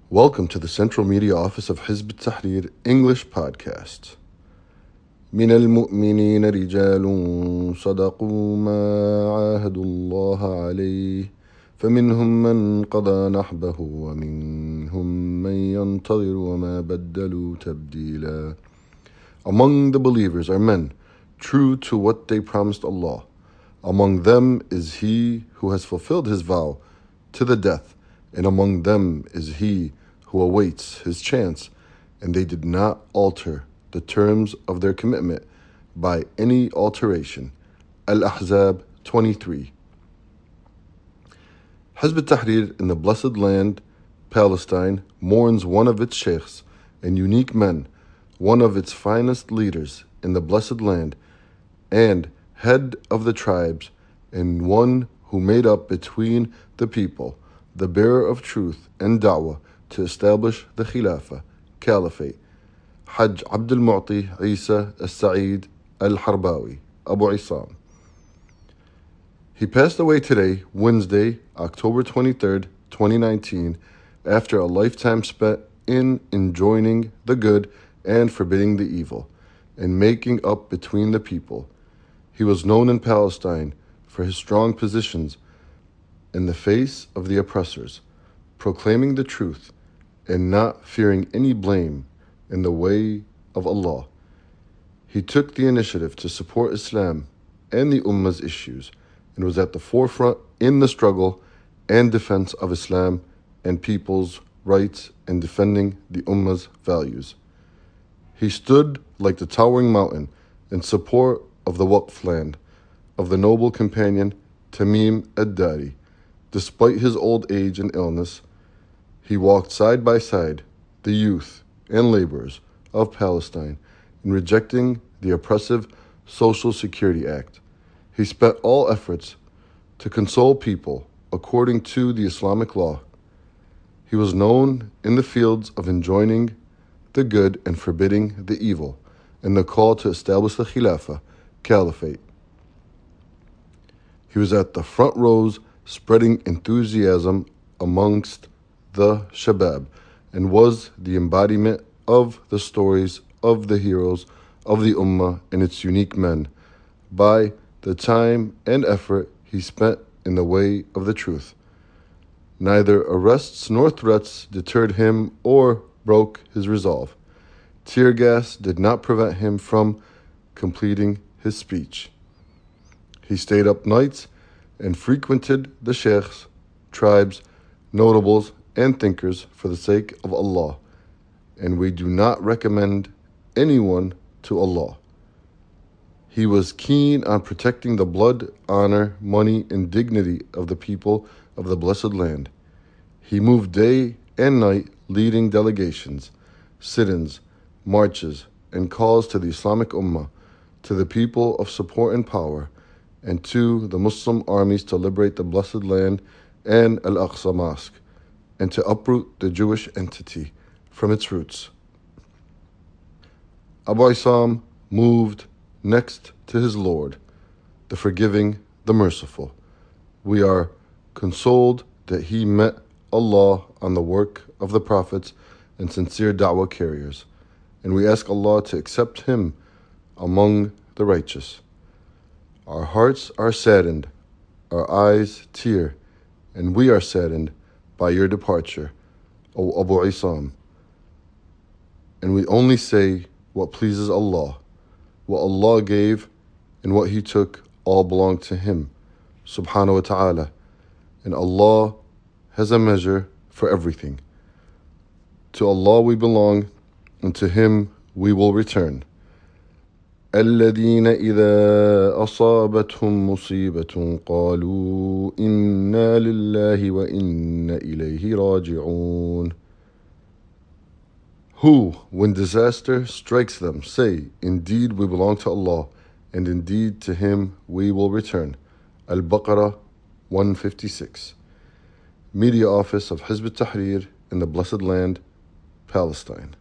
Welcome to the Central Media Office of Hizb ut-Tahrir English Podcast. من المؤمنين رجال صدقوا ما عاهدوا الله عليه فمنهم من قضى نحبه ومنهم من ينتظر وما بدلوا تبديلا. Among the believers are men true to what they promised Allah. Among them is he who has fulfilled his vow to the death, and among them is he who awaits his chance, and they did not alter the terms of their commitment by any alteration. Al-Ahzab 23. Hizb ut-Tahrir in the Blessed Land, Palestine, mourns one of its sheikhs and unique men, one of its finest leaders in the Blessed Land, and head of the tribes, and one who made up between the people, the bearer of truth and da'wah to establish the Khilafah, Caliphate, Hajj Abdul Mu'ti Isa al-Sa'id al-Harbawi, Abu Isam. He passed away today, Wednesday, October 23rd, 2019, after a lifetime spent in enjoining the good and forbidding the evil, and making up between the people. He was known in Palestine for his strong positions in the face of the oppressors, proclaiming the truth and not fearing any blame in the way of Allah. He took the initiative to support Islam and the Ummah's issues, and was at the forefront in the struggle and defense of Islam and people's rights and defending the Ummah's values. He stood like the towering mountain in support of the Waqf land of the noble companion Tamim ad-Dari. Despite his old age and illness, he walked side by side the youth and laborers of Palestine in rejecting the oppressive Social Security Act. He spent all efforts to console people according to the Islamic law. He was known in the fields of enjoining the good and forbidding the evil, and the call to establish the Khilafah, Caliphate. He was at the front rows spreading enthusiasm amongst the Shabab, and was the embodiment of the stories of the heroes of the Ummah and its unique men, by the time and effort he spent in the way of the truth. Neither arrests nor threats deterred him or broke his resolve. Tear gas did not prevent him from completing his speech. He stayed up nights and frequented the sheikhs, tribes, notables, and thinkers for the sake of Allah, and we do not recommend anyone to Allah. He was keen on protecting the blood, honor, money, and dignity of the people of the Blessed Land. He moved day and night leading delegations, sit-ins, marches, and calls to the Islamic Ummah, to the people of support and power, and to the Muslim armies to liberate the Blessed Land and Al-Aqsa Mosque, and to uproot the Jewish entity from its roots. Abu Isam moved next to his Lord, the forgiving, the merciful. We are consoled that he met Allah on the work of the prophets and sincere da'wah carriers, and we ask Allah to accept him among the righteous. Our hearts are saddened, our eyes tear, and we are saddened by your departure, O Abu Isam. And we only say what pleases Allah. What Allah gave and what He took all belong to Him, subhanahu wa ta'ala. And Allah has a measure for everything. To Allah we belong, and to Him we will return. الذين إذا أصابتهم مصيبة قالوا إنا لله وإنا إليه راجعون. Who, when disaster strikes them, say, indeed we belong to Allah, and indeed to Him we will return. Al-Baqarah 156. Media Office of Hizb ut-Tahrir in the Blessed Land, Palestine.